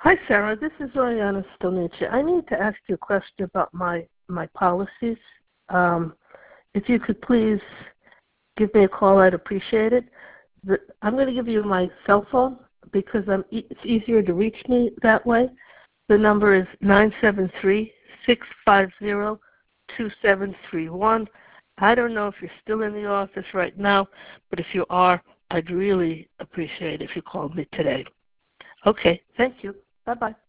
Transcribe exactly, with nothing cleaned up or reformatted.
Hi, Sarah. This is Oriana Stonici. I need to ask you a question about my, my policies. Um, if you could please give me a call, I'd appreciate it. The, I'm going to give you my cell phone because I'm e- it's easier to reach me that way. The number is nine seven three, six five zero, two seven three one. I don't know if you're still in the office right now, but if you are, I'd really appreciate it if you called me today. Okay, thank you. Bye-bye.